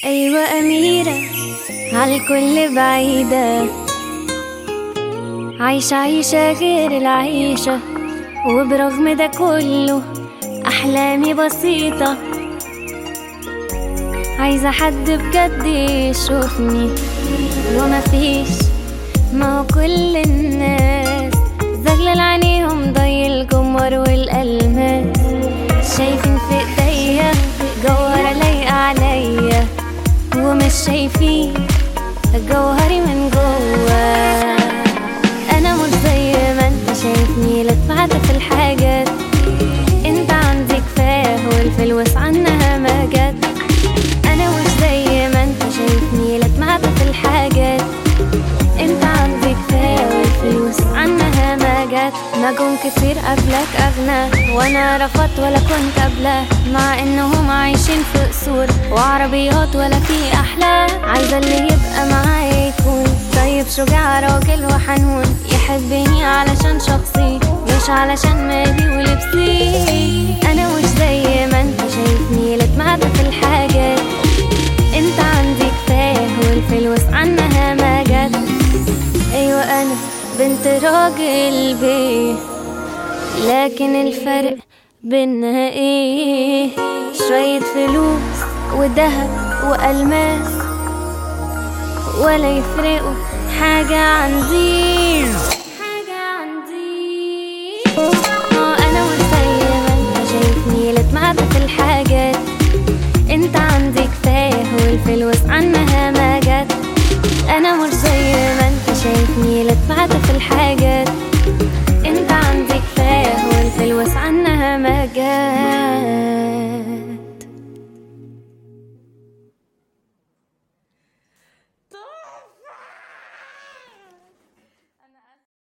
أيوة أميرة عالكل بعيدة، عايشة عيشة غير العيشة، وبرغم ده كله أحلامي بسيطة. عايزة حد بجد يشوفني ومفيش، ما هو كل الناس زغلل عينيهم ضي الجمر والألماس، شايفين في ايديا جوهرة لايقة عليا ومش شايفين جوهري من جوا. انا مش زي ما انت شايفني، لا اتبعت في الحاجات، انت عندي كفاية والفلوس عنها ما جت. انا مش زي ما انت شايفني، لا اتبعت في الحاجات، انت عندي كفاية والفلوس عنها ما جت. نجوم كتير قبلك اغنى وانا رفضت ولا كنت قبله، مع انهم عايشين في قصور وعربيات ولا في احلى. عايزة اللي يبقى معايا يكون طيب شجاع راجل وحنون، يحبني علشان شخصي مش علشان مالي ولبسي. انا مش زي ما انت شايفني، لا اتمعت في الحاجات، انت عندي كفاية والفلوس عنها ما جت. ايوه انا بنت راجل بيه، لكن الفرق بينا ايه؟ شوية فلوس وذهب والماس ولا يفرقوا حاجة عندي. انا مش زي ما انت شايفني، لا اتمعت في الحاجة،